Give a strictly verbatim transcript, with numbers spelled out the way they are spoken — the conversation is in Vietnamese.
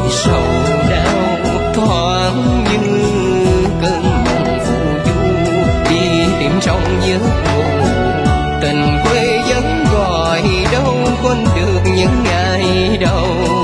sầu đau thoáng như cơn mộng phù du đi tìm trong giấc ngủ. Tình quê vẫn gọi đâu quên được những ngày đầu.